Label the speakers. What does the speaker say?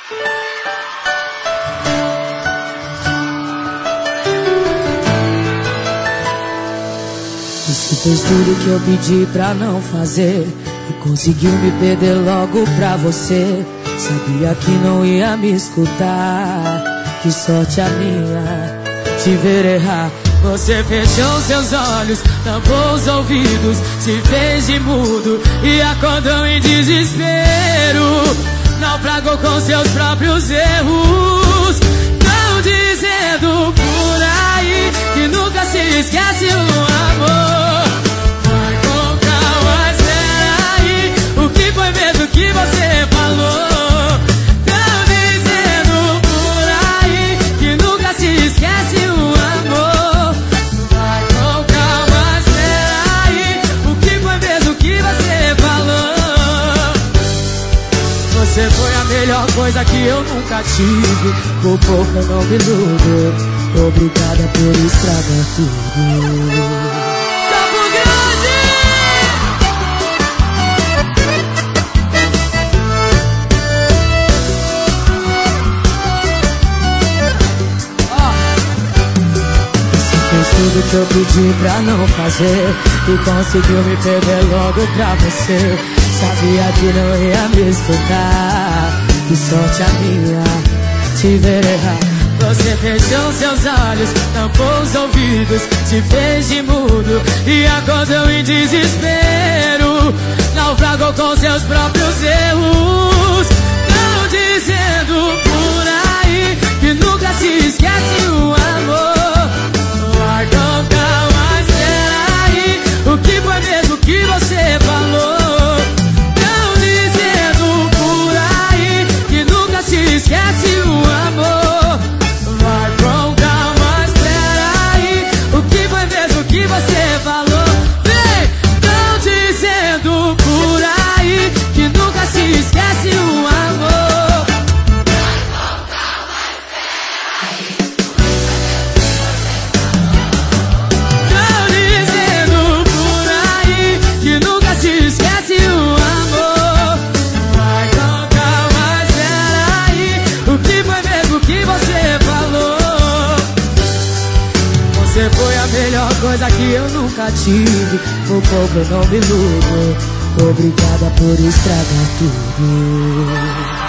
Speaker 1: Você fez tudo que eu pedi pra não fazer e conseguiu me perder logo pra você. Sabia que não ia me escutar, que sorte a minha te ver errar. Você fechou seus olhos, tampou os ouvidos, se fez de mudo e acordou em desespero. Naufragou com seus próprios erros. Tão dizendo por aí que nunca se esquece o amor. Vai com calma, espera aí, o que foi mesmo que você falou? Tão dizendo por aí que nunca se esquece o amor. Vai com calma, espera aí, o que foi mesmo que você falou? Você foi a melhor coisa que eu nunca tive, por pouco eu não me iludo. Obrigada por estragar tudo. Campo Grande! Você fez tudo que eu pedi pra não fazer e conseguiu me perder logo pra você. Sabia que não ia me escutar, que sorte a minha te ver errar. Você fechou seus olhos, tampou os ouvidos, se fez de mudo e acordou em desespero. Naufragou com seus próprios erros. Tão dizendo por aí que nunca se esquece o amor. Vai com calma, espera aí, o que foi mesmo que você falou? Tão dizendo por aí que nunca se esquece o amor. Vai com calma, espera aí, o que foi mesmo que você falou? Vem! Tão dizendo por aí que nunca se esquece o amor. Vai com calma, espera aí. Tão dizendo por aí que nunca se esquece o amor. Vai com calma, espera aí, o que foi mesmo que você falou? Você foi a melhor coisa que eu nunca tive, por pouco eu não me iludo. Obrigada por estragar tudo.